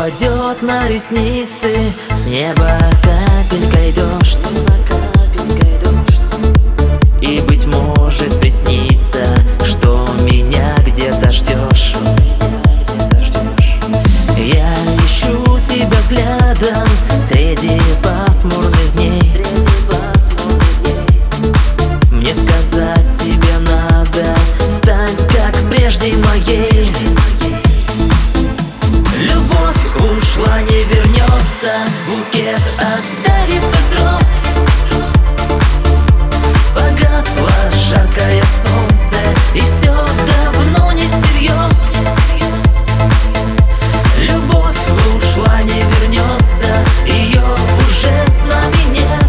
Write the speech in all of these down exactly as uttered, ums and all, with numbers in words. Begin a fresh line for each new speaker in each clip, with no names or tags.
упадет на ресницы, с неба капелькой дождь. И, быть может, приснится, что меня где-то ждешь. Я ищу тебя взглядом среди пасмурных дней. Мне сказать тебе надо, стань как прежде моей. Любовь ушла, не вернется, букет оставив изрос. Погасло жаркое солнце, и все давно не всерьез. Любовь ушла, не вернется, ее уже с нами нет.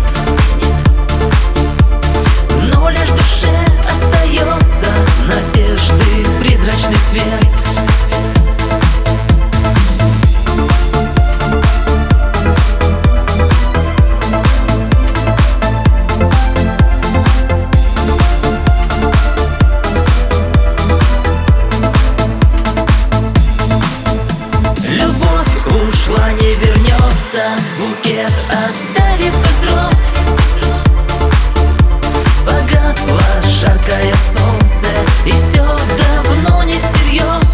Но лишь в душе остается надежды призрачный свет. Ушла, не вернется, букет оставив изрос. Погасло жаркое солнце, и все давно не всерьез.